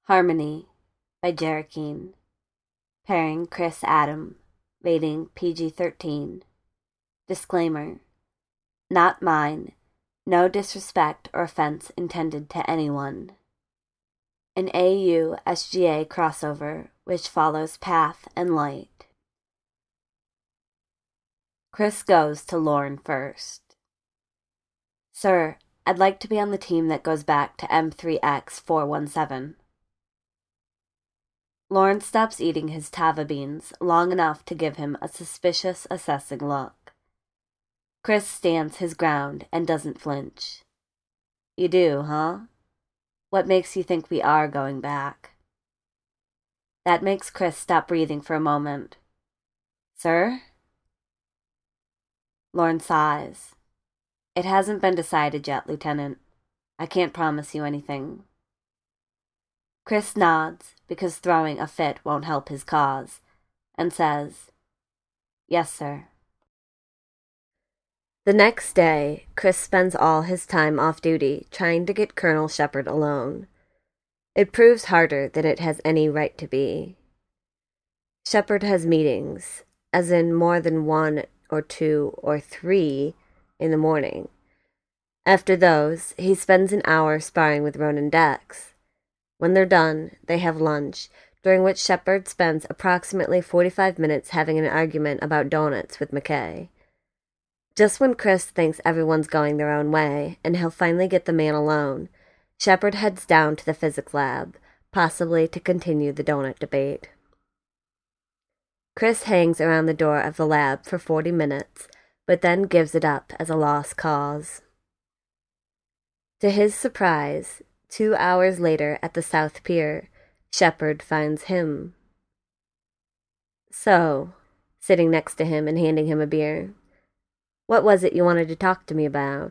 Harmony by Jerikeen. Pairing Chris Adam. Rating PG-13. Disclaimer. Not mine. No disrespect or offense intended to anyone. An AU-SGA crossover which follows Path and Light. Chris goes to Lorne first. Sir, I'd like to be on the team that goes back to M3X417. Lorne stops eating his tava beans long enough to give him a suspicious, assessing look. Chris stands his ground and doesn't flinch. You do, huh? What makes you think we are going back? That makes Chris stop breathing for a moment. Sir? Lorne sighs. It hasn't been decided yet, Lieutenant. I can't promise you anything. Chris nods, because throwing a fit won't help his cause, and says, Yes, sir. The next day, Chris spends all his time off duty trying to get Colonel Shepard alone. It proves harder than it has any right to be. Shepard has meetings, as in more than 1 or 2 or 3 in the morning. After those, he spends an hour sparring with Ronan Dex. When they're done, they have lunch, during which Shepard spends approximately 45 minutes having an argument about donuts with McKay. Just when Chris thinks everyone's going their own way, and he'll finally get the man alone, Shepard heads down to the physics lab, possibly to continue the donut debate. Chris hangs around the door of the lab for 40 minutes, but then gives it up as a lost cause. To his surprise, 2 hours later at the South Pier, Shepard finds him. So, sitting next to him and handing him a beer, what was it you wanted to talk to me about?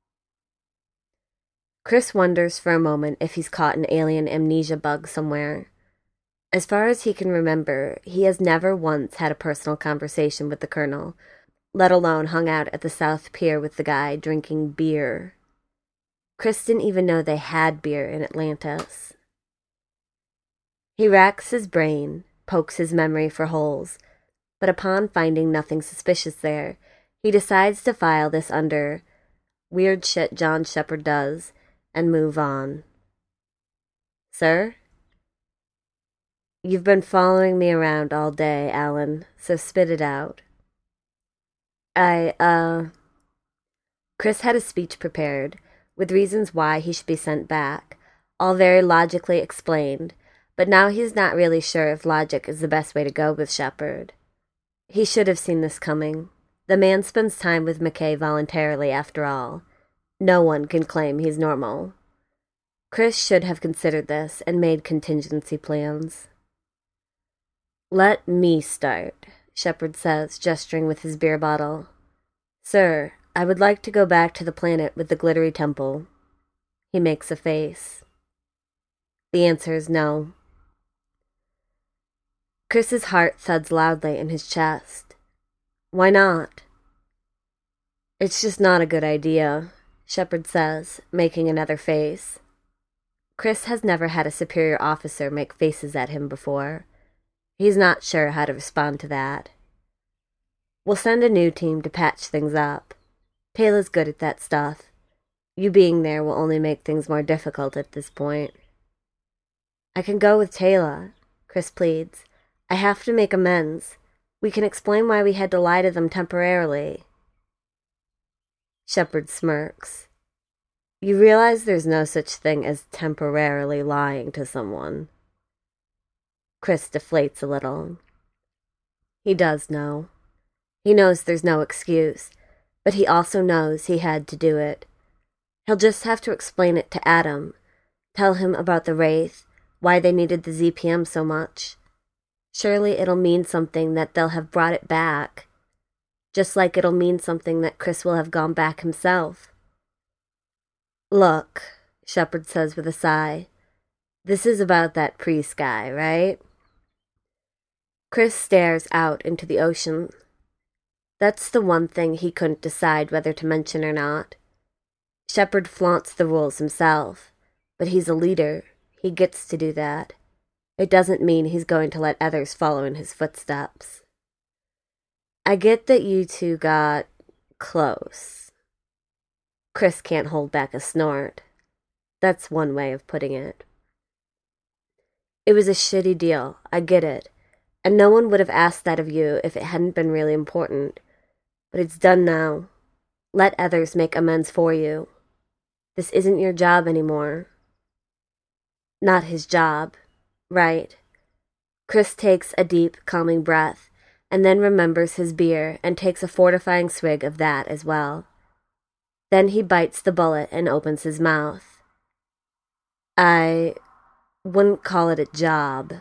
Chris wonders for a moment if he's caught an alien amnesia bug somewhere. As far as he can remember, he has never once had a personal conversation with the Colonel, let alone hung out at the South Pier with the guy drinking beer. Chris didn't even know they had beer in Atlantis. He racks his brain, pokes his memory for holes, but upon finding nothing suspicious there, he decides to file this under weird shit John Shepard does and move on. Sir? You've been following me around all day, Alan, so spit it out. Chris had a speech prepared, with reasons why he should be sent back, all very logically explained, but now he's not really sure if logic is the best way to go with Shepard. He should have seen this coming. The man spends time with McKay voluntarily, after all. No one can claim he's normal. Chris should have considered this and made contingency plans. Let me start, Shepard says, gesturing with his beer bottle. Sir, I would like to go back to the planet with the glittery temple. He makes a face. The answer is no. Chris's heart thuds loudly in his chest. Why not? It's just not a good idea, Shepard says, making another face. Chris has never had a superior officer make faces at him before. He's not sure how to respond to that. We'll send a new team to patch things up. Taylor's good at that stuff. You being there will only make things more difficult at this point. I can go with Taylor, Chris pleads. I have to make amends. We can explain why we had to lie to them temporarily. Shepard smirks. You realize there's no such thing as temporarily lying to someone. Chris deflates a little. He does know. He knows there's no excuse, but he also knows he had to do it. He'll just have to explain it to Adam, tell him about the Wraith, why they needed the ZPM so much. Surely it'll mean something that they'll have brought it back, just like it'll mean something that Chris will have gone back himself. Look, Shepard says with a sigh, this is about that priest guy, right? Chris stares out into the ocean. That's the one thing he couldn't decide whether to mention or not. Shepard flaunts the rules himself, but he's a leader. He gets to do that. It doesn't mean he's going to let others follow in his footsteps. I get that you two got close. Chris can't hold back a snort. That's one way of putting it. It was a shitty deal, I get it, and no one would have asked that of you if it hadn't been really important. But it's done now. Let others make amends for you. This isn't your job anymore. Not his job, right? Chris takes a deep, calming breath, and then remembers his beer and takes a fortifying swig of that as well. Then he bites the bullet and opens his mouth. I wouldn't call it a job.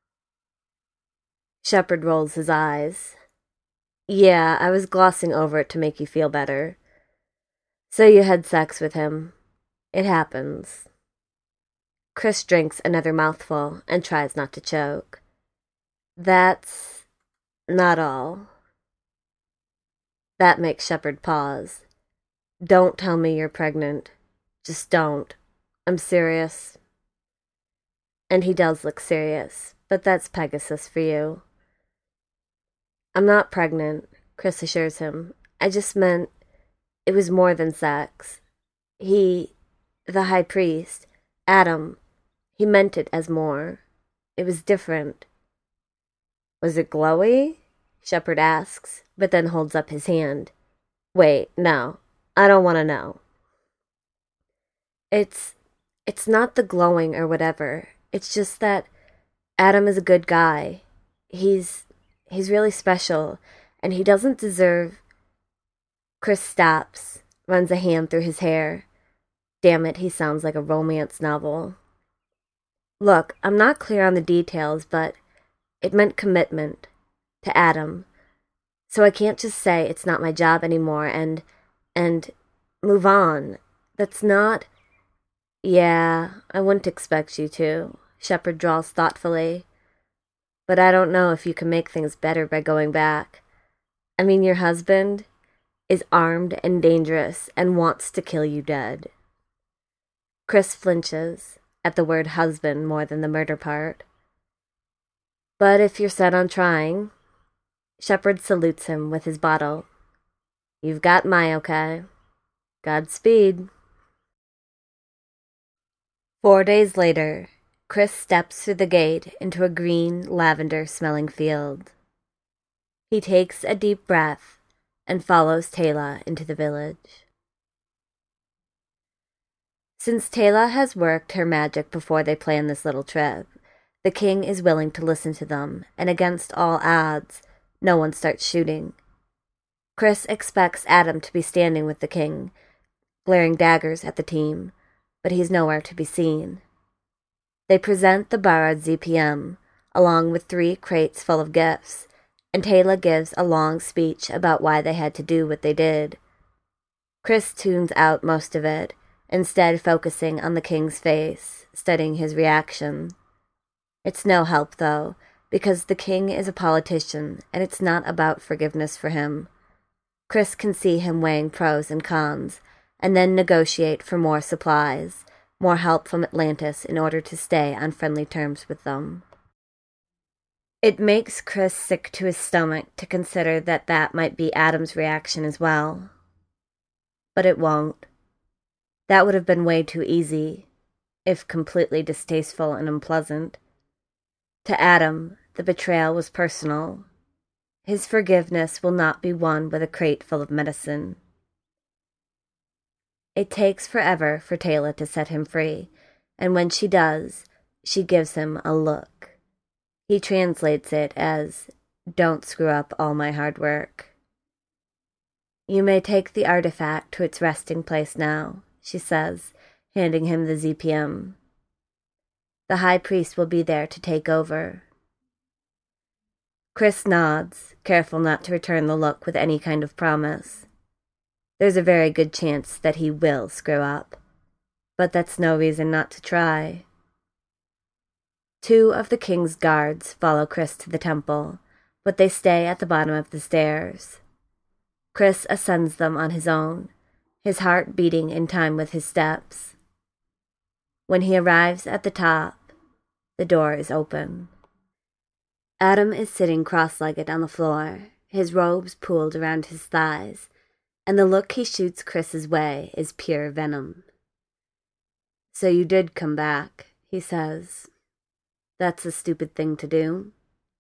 Shepard rolls his eyes. Yeah, I was glossing over it to make you feel better. So you had sex with him. It happens. Chris drinks another mouthful and tries not to choke. That's not all. That makes Shepard pause. Don't tell me you're pregnant. Just don't. I'm serious. And he does look serious, but that's Pegasus for you. I'm not pregnant, Chris assures him. I just meant it was more than sex. The high priest, Adam, he meant it as more. It was different. Was it glowy? Shepard asks, but then holds up his hand. Wait, no, I don't want to know. It's not the glowing or whatever. It's just that Adam is a good guy. He's really special, and he doesn't deserve... Chris stops, runs a hand through his hair. Damn it, he sounds like a romance novel. Look, I'm not clear on the details, but it meant commitment to Adam. So I can't just say it's not my job anymore and move on. That's not... Yeah, I wouldn't expect you to, Shepard drawls thoughtfully. But I don't know if you can make things better by going back. I mean, your husband is armed and dangerous and wants to kill you dead. Chris flinches at the word husband more than the murder part. But if you're set on trying... Shepard salutes him with his bottle. You've got my okay. Godspeed. 4 days later, Chris steps through the gate into a green, lavender-smelling field. He takes a deep breath and follows Teyla into the village. Since Teyla has worked her magic before they plan this little trip, the king is willing to listen to them, and against all odds, no one starts shooting. Chris expects Adam to be standing with the king, glaring daggers at the team, but he's nowhere to be seen. They present the borrowed ZPM, along with 3 crates full of gifts, and Teyla gives a long speech about why they had to do what they did. Chris tunes out most of it, instead focusing on the king's face, studying his reaction. It's no help, though, because the king is a politician, and it's not about forgiveness for him. Chris can see him weighing pros and cons, and then negotiate for more supplies, more help from Atlantis in order to stay on friendly terms with them. It makes Chris sick to his stomach to consider that might be Adam's reaction as well. But it won't. That would have been way too easy, if completely distasteful and unpleasant. To Adam, the betrayal was personal. His forgiveness will not be won with a crate full of medicine. It takes forever for Teyla to set him free, and when she does, she gives him a look. He translates it as, "Don't screw up all my hard work." "You may take the artifact to its resting place now," she says, handing him the ZPM. "The high priest will be there to take over." Chris nods, careful not to return the look with any kind of promise. There's a very good chance that he will screw up, but that's no reason not to try. 2 of the king's guards follow Chris to the temple, but they stay at the bottom of the stairs. Chris ascends them on his own, his heart beating in time with his steps. When he arrives at the top, the door is open. Adam is sitting cross-legged on the floor, his robes pooled around his thighs, and the look he shoots Chris's way is pure venom. "So you did come back," he says. "That's a stupid thing to do."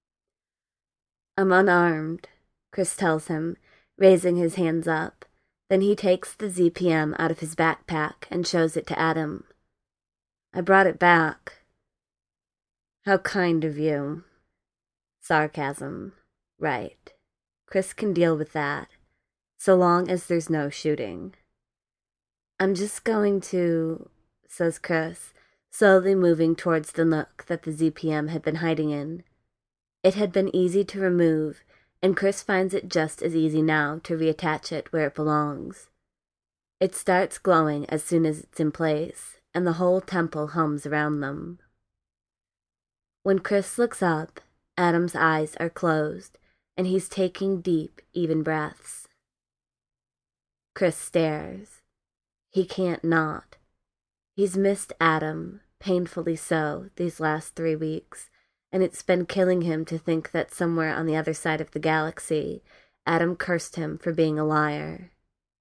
"I'm unarmed," Chris tells him, raising his hands up. Then he takes the ZPM out of his backpack and shows it to Adam. "I brought it back." "How kind of you." Sarcasm. Right. Chris can deal with that, so long as there's no shooting. "I'm just going to," says Chris, slowly moving towards the nook that the ZPM had been hiding in. It had been easy to remove, and Chris finds it just as easy now to reattach it where it belongs. It starts glowing as soon as it's in place, and the whole temple hums around them. When Chris looks up, Adam's eyes are closed, and he's taking deep, even breaths. Chris stares. He can't not. He's missed Adam, painfully so, these last 3 weeks, and it's been killing him to think that somewhere on the other side of the galaxy, Adam cursed him for being a liar.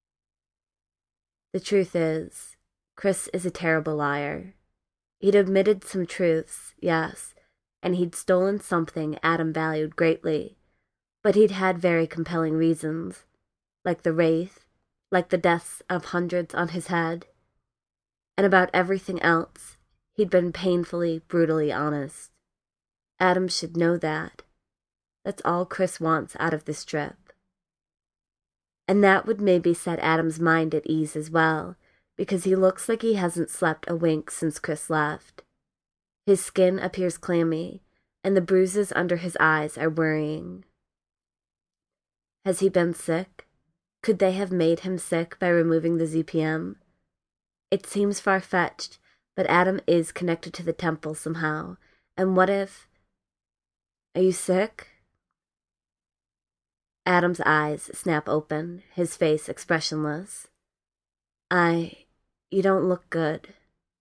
The truth is, Chris is a terrible liar. He'd admitted some truths, yes, and he'd stolen something Adam valued greatly, but he'd had very compelling reasons, like the Wraith, like the deaths of hundreds on his head, and about everything else, he'd been painfully, brutally honest. Adam should know that. That's all Chris wants out of this trip. And that would maybe set Adam's mind at ease as well, because he looks like he hasn't slept a wink since Chris left. His skin appears clammy, and the bruises under his eyes are worrying. Has he been sick? Could they have made him sick by removing the ZPM? It seems far-fetched, but Adam is connected to the temple somehow, and what if... Are you sick? Adam's eyes snap open, his face expressionless. You don't look good.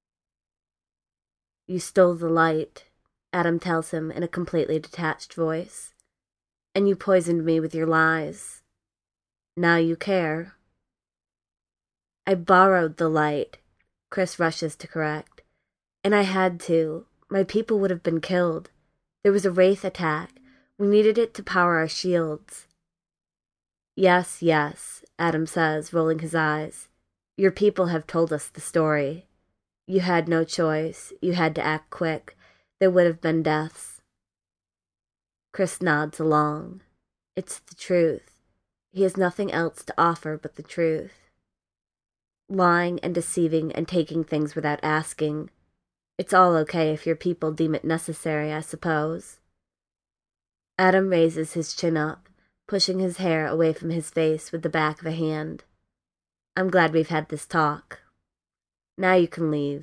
You stole the light, Adam tells him in a completely detached voice. And you poisoned me with your lies. Now you care. I borrowed the light, Chris rushes to correct. And I had to. My people would have been killed. There was a Wraith attack. We needed it to power our shields. Yes, yes, Adam says, rolling his eyes. Your people have told us the story. You had no choice. You had to act quick. There would have been deaths. Chris nods along. It's the truth. He has nothing else to offer but the truth. Lying and deceiving and taking things without asking. It's all okay if your people deem it necessary, I suppose. Adam raises his chin up, pushing his hair away from his face with the back of a hand. I'm glad we've had this talk. Now you can leave.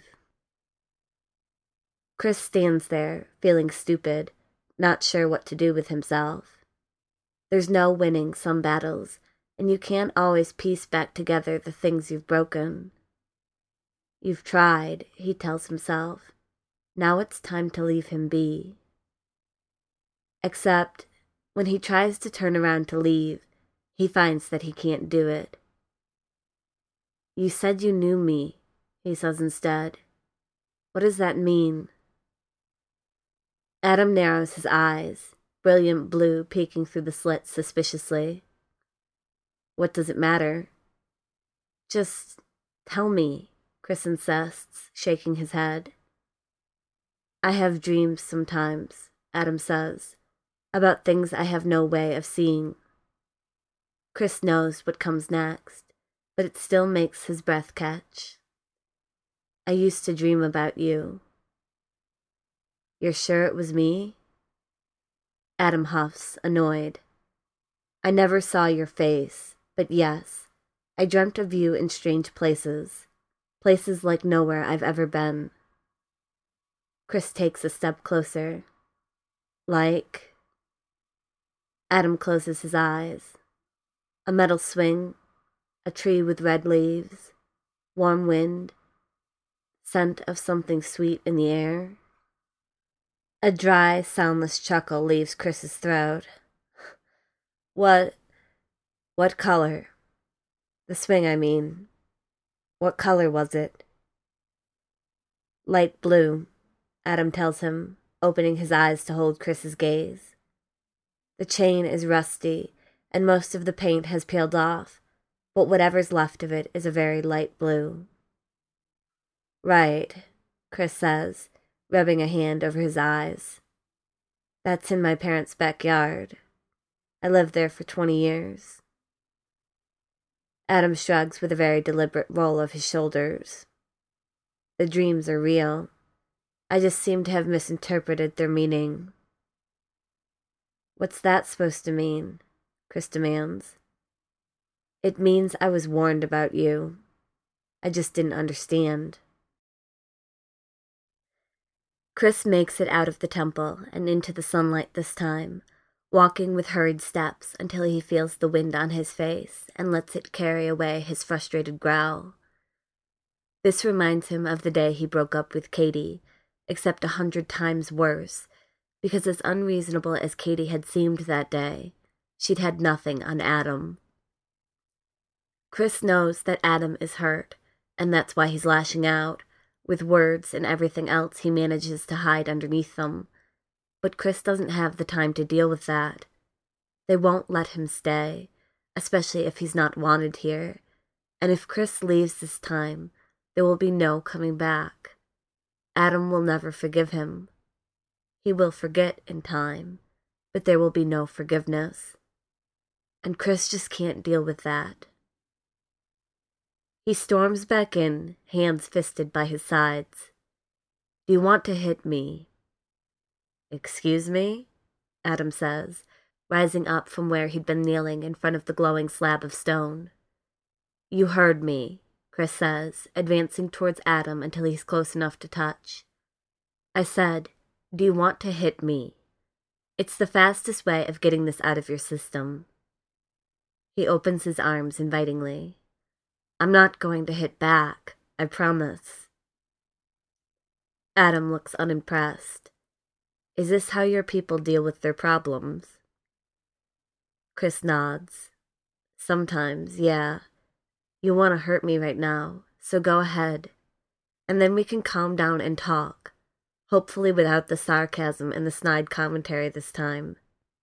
Chris stands there, feeling stupid, not sure what to do with himself. There's no winning some battles, and you can't always piece back together the things you've broken. You've tried, he tells himself. Now it's time to leave him be. Except, when he tries to turn around to leave, he finds that he can't do it. You said you knew me, he says instead. What does that mean? Adam narrows his eyes, brilliant blue peeking through the slits suspiciously. What does it matter? Just tell me, Chris insists, shaking his head. I have dreams sometimes, Adam says, about things I have no way of seeing. Chris knows what comes next, but it still makes his breath catch. I used to dream about you. You're sure it was me? Adam huffs, annoyed. I never saw your face, but yes, I dreamt of you in strange places, places like nowhere I've ever been. Chris takes a step closer. Like... Adam closes his eyes. A metal swing, a tree with red leaves, warm wind, scent of something sweet in the air. A dry, soundless chuckle leaves Chris's throat. What color? The swing, I mean. What color was it? Light blue, Adam tells him, opening his eyes to hold Chris's gaze. The chain is rusty, and most of the paint has peeled off, but whatever's left of it is a very light blue. Right, Chris says, rubbing a hand over his eyes. That's in my parents' backyard. I lived there for 20 years. Adam shrugs with a very deliberate roll of his shoulders. The dreams are real. I just seem to have misinterpreted their meaning. What's that supposed to mean? Chris demands. It means I was warned about you. I just didn't understand. Chris makes it out of the temple and into the sunlight this time, walking with hurried steps until he feels the wind on his face and lets it carry away his frustrated growl. This reminds him of the day he broke up with Katie, except 100 times worse, because as unreasonable as Katie had seemed that day, she'd had nothing on Adam. Chris knows that Adam is hurt, and that's why he's lashing out, with words and everything else he manages to hide underneath them. But Chris doesn't have the time to deal with that. They won't let him stay, especially if he's not wanted here, and if Chris leaves this time, there will be no coming back. Adam will never forgive him. He will forget in time, but there will be no forgiveness. And Chris just can't deal with that. He storms back in, hands fisted by his sides. Do you want to hit me? Excuse me? Adam says, rising up from where he'd been kneeling in front of the glowing slab of stone. You heard me, Chris says, advancing towards Adam until he's close enough to touch. I said, do you want to hit me? It's the fastest way of getting this out of your system. He opens his arms invitingly. I'm not going to hit back, I promise. Adam looks unimpressed. Is this how your people deal with their problems? Chris nods. Sometimes, yeah. You want to hurt me right now, so go ahead. And then we can calm down and talk, hopefully without the sarcasm and the snide commentary this time.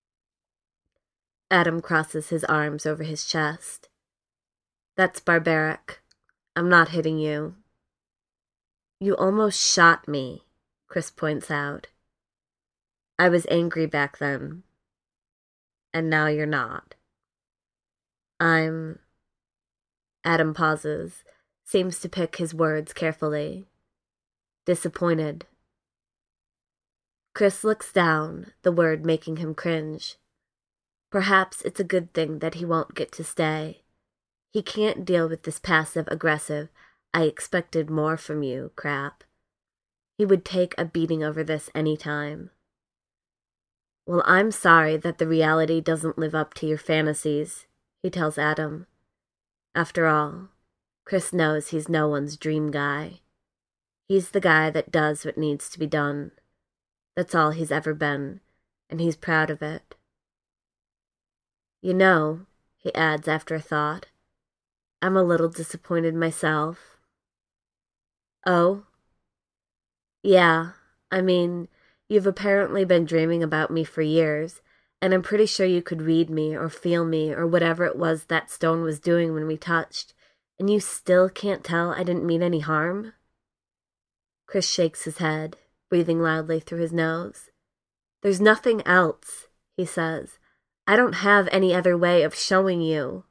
Adam crosses his arms over his chest. That's barbaric. I'm not hitting you. You almost shot me, Chris points out. I was angry back then. And now you're not. Adam pauses, seems to pick his words carefully. Disappointed. Chris looks down, the word making him cringe. Perhaps it's a good thing that he won't get to stay. He can't deal with this passive-aggressive, I expected more from you crap. He would take a beating over this any time. Well, I'm sorry that the reality doesn't live up to your fantasies, he tells Adam. After all, Chris knows he's no one's dream guy. He's the guy that does what needs to be done. That's all he's ever been, and he's proud of it. You know, he adds after a thought, I'm a little disappointed myself. Oh? Yeah, I mean, you've apparently been dreaming about me for years, and I'm pretty sure you could read me or feel me or whatever it was that stone was doing when we touched, and you still can't tell I didn't mean any harm? Chris shakes his head, breathing loudly through his nose. There's nothing else, he says. I don't have any other way of showing you.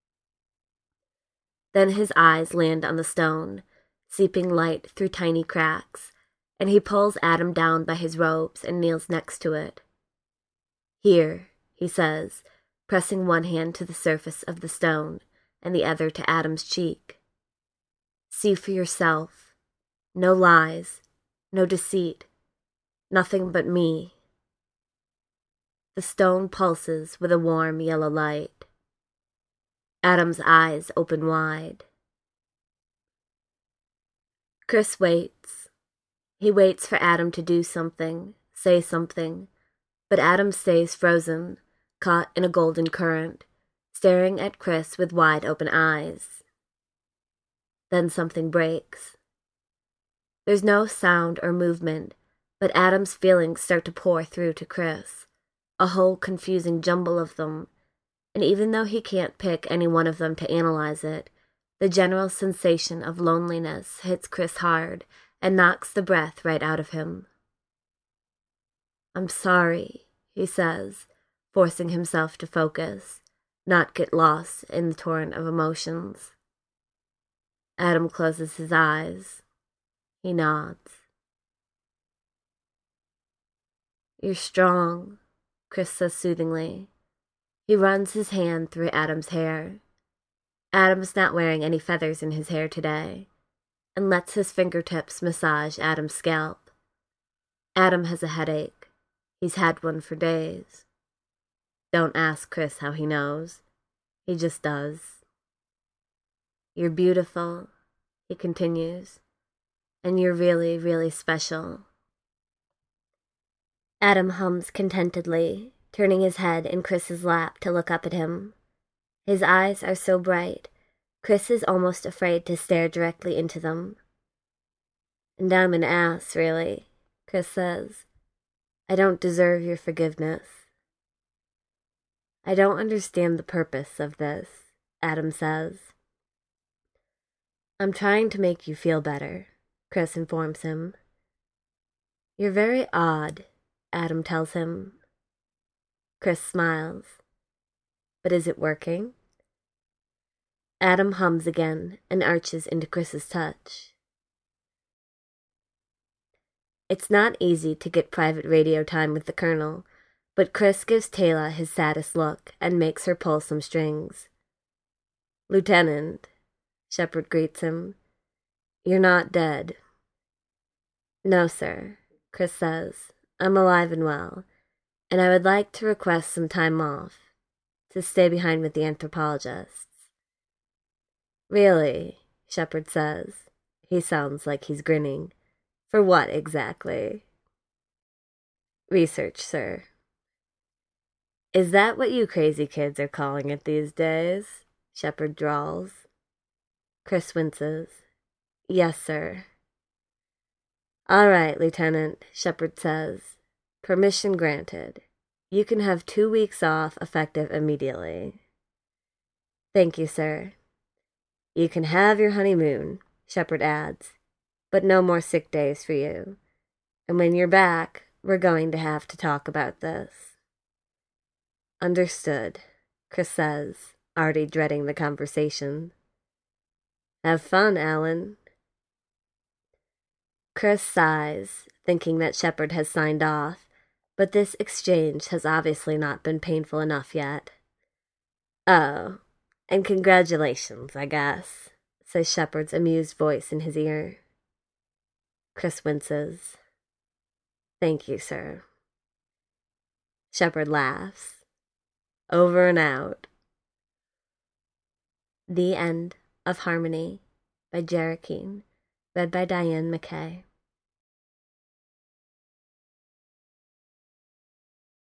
Then his eyes land on the stone, seeping light through tiny cracks, and he pulls Adam down by his robes and kneels next to it. Here, he says, pressing one hand to the surface of the stone and the other to Adam's cheek. See for yourself. No lies, no deceit, nothing but me. The stone pulses with a warm yellow light. Adam's eyes open wide. Chris waits. He waits for Adam to do something, say something, but Adam stays frozen, caught in a golden current, staring at Chris with wide-open eyes. Then something breaks. There's no sound or movement, but Adam's feelings start to pour through to Chris, a whole confusing jumble of them, and even though he can't pick any one of them to analyze it, the general sensation of loneliness hits Chris hard and knocks the breath right out of him. "I'm sorry," he says, forcing himself to focus, not get lost in the torrent of emotions. Adam closes his eyes. He nods. "You're strong," Chris says soothingly. He runs his hand through Adam's hair. Adam's not wearing any feathers in his hair today, and lets his fingertips massage Adam's scalp. Adam has a headache. He's had one for days. Don't ask Chris how he knows. He just does. "You're beautiful," he continues, "and you're really, really special." Adam hums contentedly, turning his head in Chris's lap to look up at him. His eyes are so bright, Chris is almost afraid to stare directly into them. "And I'm an ass, really," Chris says. "I don't deserve your forgiveness." "I don't understand the purpose of this," Adam says. "I'm trying to make you feel better," Chris informs him. "You're very odd," Adam tells him. Chris smiles. "But is it working?" Adam hums again and arches into Chris's touch. It's not easy to get private radio time with the Colonel, but Chris gives Taylor his saddest look and makes her pull some strings. "Lieutenant," Shepard greets him, "you're not dead." "No, sir," Chris says. "I'm alive and well, and I would like to request some time off, to stay behind with the anthropologists." "Really?" Shepard says. He sounds like he's grinning. "For what exactly?" "Research, sir." "Is that what you crazy kids are calling it these days?" Shepard drawls. Chris winces. "Yes, sir." "All right, Lieutenant," Shepard says. "Permission granted. You can have 2 weeks off effective immediately." "Thank you, sir." "You can have your honeymoon," Shepard adds, "but no more sick days for you. And when you're back, we're going to have to talk about this." "Understood," Chris says, already dreading the conversation. "Have fun, Alan." Chris sighs, thinking that Shepard has signed off, but this exchange has obviously not been painful enough yet. "Oh, and congratulations, I guess," says Shepard's amused voice in his ear. Chris winces. "Thank you, sir." Shepard laughs. Over and out. The End of Harmony by Jera Keene, read by Diane McKay.